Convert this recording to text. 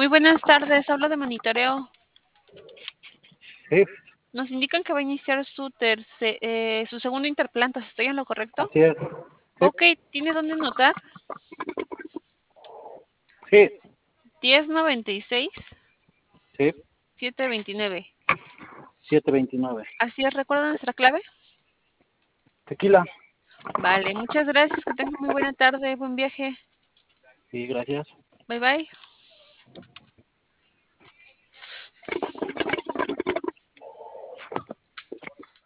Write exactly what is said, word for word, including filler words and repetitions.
Muy buenas tardes, hablo de monitoreo. Sí, Nos indican que va a iniciar su tercer, eh, su segundo interplantas. ¿Estoy en lo correcto? así es. Sí, Ok, ¿tiene dónde anotar? sí, diez noventa y seis, sí, setecientos veintinueve. siete veintinueve. Así es, ¿recuerda nuestra clave? Tequila. Vale, muchas gracias, que tenga muy buena tarde, buen viaje. Sí, gracias. Bye bye.